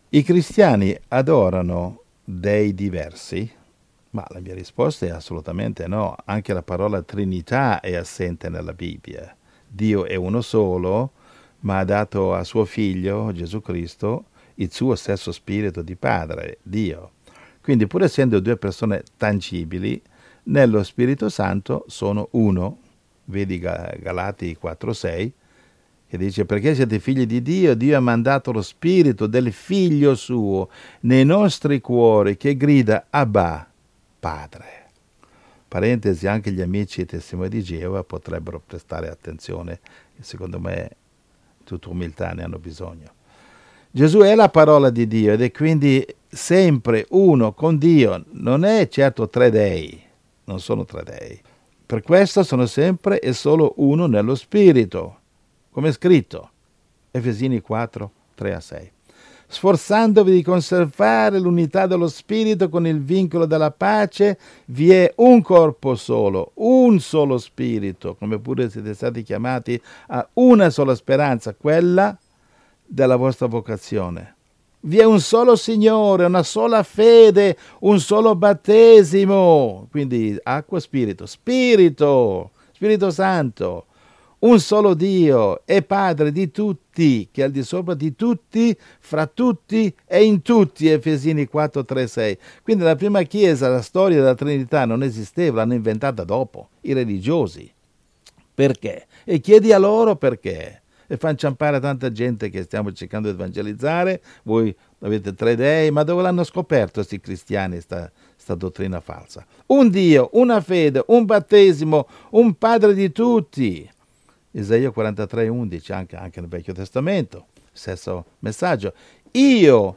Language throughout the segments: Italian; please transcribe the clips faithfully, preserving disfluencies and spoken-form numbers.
I cristiani adorano dei diversi? Ma la mia risposta è assolutamente no. Anche la parola Trinità è assente nella Bibbia. Dio è uno solo, ma ha dato a suo figlio, Gesù Cristo, il suo stesso spirito di Padre, Dio. Quindi, pur essendo due persone tangibili, nello Spirito Santo sono uno. Vedi Galati quattro sei, che dice: perché siete figli di Dio, Dio ha mandato lo spirito del figlio suo nei nostri cuori, che grida Abba, Padre. Parentesi, anche gli amici e testimoni di Geova potrebbero prestare attenzione, che secondo me tutta umiltà ne hanno bisogno. Gesù è la parola di Dio ed è quindi sempre uno con Dio, non è certo tre dei, non sono tre dei. Per questo sono sempre e solo uno nello Spirito, come è scritto, Efesini quattro, tre a sei. Sforzandovi di conservare l'unità dello Spirito con il vincolo della pace, vi è un corpo solo, un solo Spirito, come pure siete stati chiamati a una sola speranza, quella della vostra vocazione. Vi è un solo Signore, una sola fede, un solo battesimo, quindi acqua, spirito, spirito, Spirito Santo, un solo Dio e Padre di tutti, che è al di sopra di tutti, fra tutti e in tutti, Efesini quattro, tre, sei. Quindi la prima Chiesa, la storia della Trinità non esisteva, l'hanno inventata dopo, i religiosi. Perché? E chiedi a loro perché. E fa inciampare tanta gente che stiamo cercando di evangelizzare. Voi avete tre dei, ma dove l'hanno scoperto questi cristiani, sta, sta dottrina falsa? Un Dio, una fede, un battesimo, un Padre di tutti. Isaia quarantatré, undici, anche, anche nel Vecchio Testamento, stesso messaggio. Io,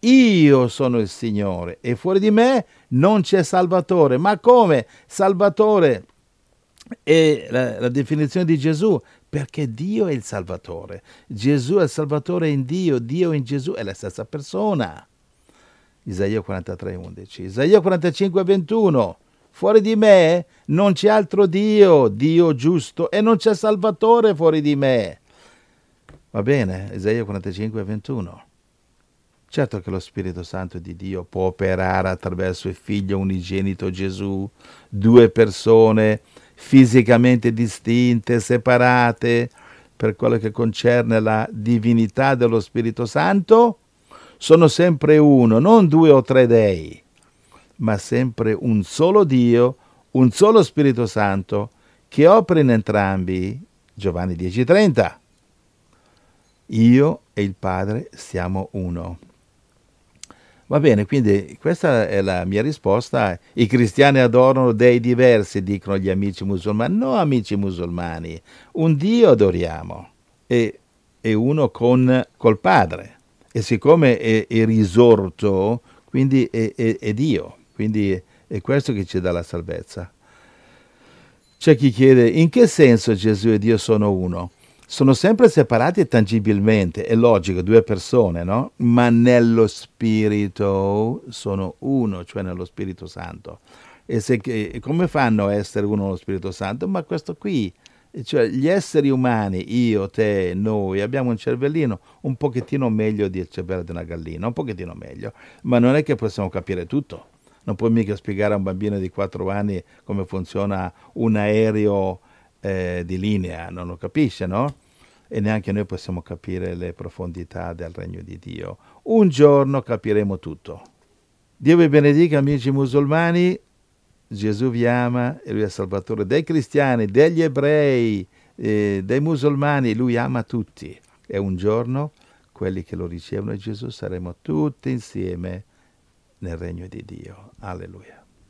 io sono il Signore e fuori di me non c'è Salvatore. Ma come? Salvatore è la, la definizione di Gesù, perché Dio è il Salvatore. Gesù è il Salvatore in Dio, Dio in Gesù è la stessa persona. Isaia quarantatré, undici. Isaia quarantacinque, ventuno. Fuori di me non c'è altro Dio, Dio giusto, e non c'è Salvatore fuori di me. Va bene, Isaia quarantacinque, ventuno. Certo che lo Spirito Santo di Dio può operare attraverso il Figlio unigenito Gesù, due persone fisicamente distinte, separate, per quello che concerne la divinità dello Spirito Santo, sono sempre uno, non due o tre dei, ma sempre un solo Dio, un solo Spirito Santo, che opera in entrambi. Giovanni dieci trenta. Io e il Padre siamo uno. Va bene, quindi questa è la mia risposta. I cristiani adorano dei diversi, dicono gli amici musulmani. No, amici musulmani, un Dio adoriamo, e, e uno con, col Padre. E siccome è, è risorto, quindi è, è, è Dio, quindi è questo che ci dà la salvezza. C'è chi chiede: in che senso Gesù e Dio sono uno? Sono sempre separati tangibilmente, è logico, due persone, no? Ma nello Spirito sono uno, cioè nello Spirito Santo. E se, come fanno a essere uno nello Spirito Santo? Ma questo qui, cioè gli esseri umani, io, te, noi, abbiamo un cervellino un pochettino meglio del cervello di una gallina, un pochettino meglio, ma non è che possiamo capire tutto. Non puoi mica spiegare a un bambino di quattro anni come funziona un aereo eh, di linea, non lo capisce, no? E neanche noi possiamo capire le profondità del regno di Dio. Un giorno capiremo tutto. Dio vi benedica, amici musulmani. Gesù vi ama e Lui è Salvatore dei cristiani, degli ebrei, eh, dei musulmani. Lui ama tutti. E un giorno quelli che lo ricevono Gesù saremo tutti insieme nel regno di Dio. Alleluia.